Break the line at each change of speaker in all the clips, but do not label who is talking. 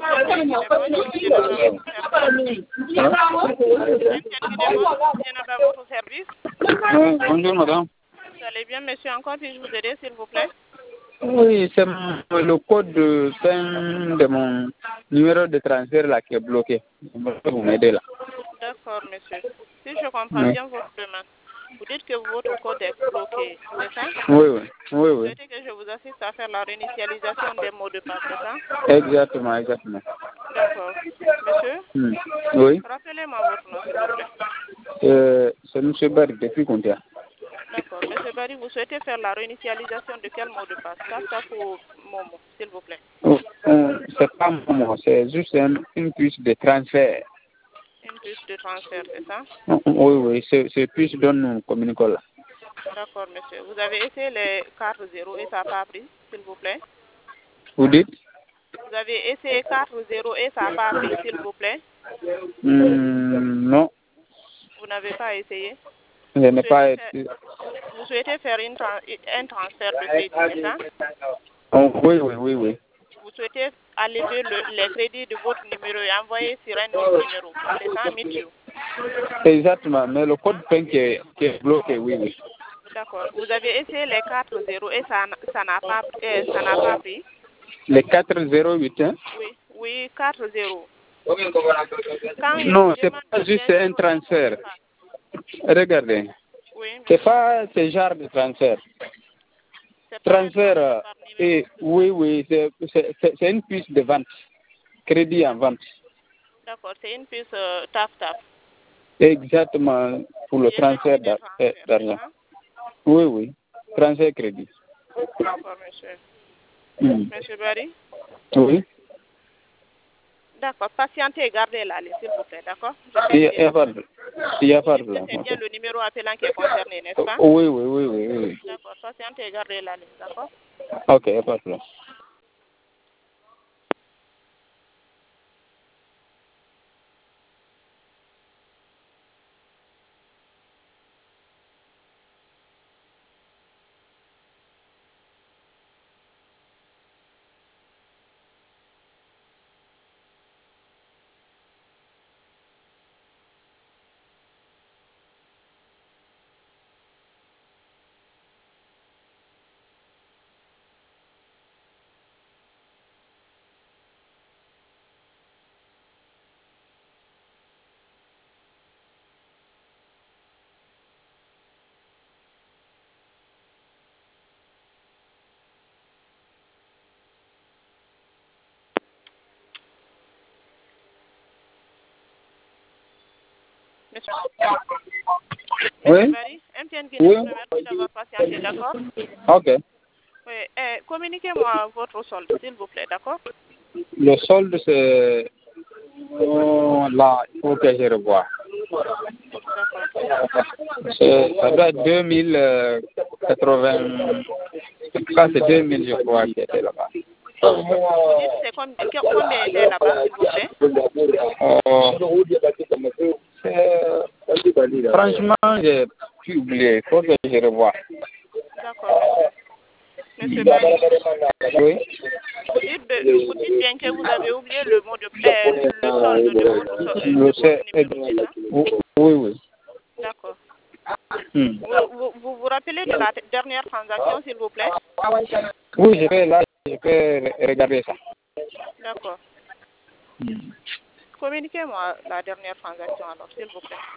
à votre service.
Bonjour madame.
Vous allez bien, monsieur? Encore puis-je vous aider, s'il vous plaît?
Oui, c'est le code de fin de mon numéro de transfert là qui est bloqué. Vous m'aidez là.
D'accord, monsieur. Si je comprends bien votre demande, vous dites que votre code est bloqué, c'est ça?
Oui.
Vous souhaitez que je vous assiste à faire la réinitialisation des mots de passe, c'est ça?
Exactement.
D'accord. Monsieur?
Oui.
Rappelez-moi votre nom, s'il vous plaît.
C'est M. Barry depuis Contia.
D'accord. Monsieur Barry, vous souhaitez faire la réinitialisation de quel mot de passe? Ça pour Momo, s'il vous plaît.
C'est pas Momo, c'est juste une puce de transfert.
Une puce de transfert, c'est ça?
Oui, c'est puce dont nous communiquons là.
D'accord, monsieur. Vous avez essayé les cartes 0 et ça n'a pas pris, s'il vous plaît?
Vous dites?
Vous avez essayé 4-0 et ça n'a pas pris, s'il vous plaît?
Non.
Vous n'avez pas essayé?
Je n'ai pas été.
Vous souhaitez faire un transfert de crédit, c'est ça?
Oui.
Vous souhaitez enlever les crédits de votre numéro et envoyer sur un autre numéro. C'est ça, Mithieu?
Exactement, mais le code PIN qui est bloqué, oui.
D'accord. Vous avez essayé les 4-0 et ça n'a pas pris?
Les 408, hein?
Oui, 4-0.
Non, c'est pas juste un transfert. Regardez.
Oui,
c'est pas ce genre de transfert. Transfert, oui, c'est une puce de vente. Crédit en vente.
D'accord, c'est une puce taf-taf.
Exactement, pour le transfert d'argent. Oui, transfert crédit.
D'accord, monsieur. Monsieur Barry?
Oui.
D'accord, patientez et gardez la liste, s'il vous plaît, d'accord?
Il y a pas de problème.
C'est bien le numéro appelant qui est concerné, n'est-ce pas?
Oui.
D'accord, patientez et gardez la liste, d'accord?
Ok, il n'y a pas de problème.
Monsieur
Oui.
Barry, MTN Guinée, vous remercie d'avoir patienté, d'accord?
Ok.
Oui, communiquez-moi votre solde, s'il vous plaît, d'accord?
Le solde, c'est... là, il faut que je revoie.
D'accord.
Ça doit être 2080... c'est 2000, je crois, qui était là-bas.
Vous dites c'est combien était là-bas, s'il vous plaît?
Franchement, j'ai pu oublier. Il faut que je revoie.
D'accord, monsieur. Monsieur Barry,
Oui.
vous dites bien que vous avez oublié le solde de votre numéro, c'est ça?
Oui.
D'accord. Vous vous rappelez de la dernière transaction, s'il vous plaît?
Oui, je vais regarder ça.
D'accord. Communiquez-moi la dernière transaction alors, s'il vous plaît.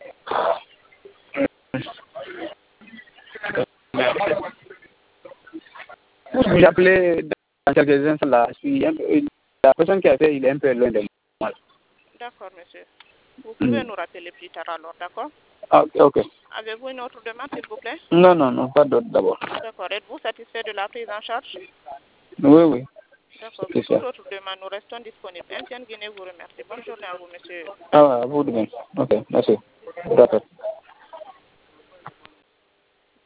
J'ai appelé dans quelques instants là. La personne qui a fait, il est un peu loin de moi.
D'accord, monsieur. Vous pouvez nous rappeler plus tard alors, d'accord?
Ok.
Avez-vous une autre demande, s'il vous plaît?
Non, pas d'autre d'abord.
D'accord. Êtes-vous satisfait de la prise en charge?
Oui.
D'accord. Pour toute autre demande, nous restons disponibles. MTN Guinée vous remercie. Bonne journée à vous, monsieur.
À vous de même. Ok, merci. D'accord.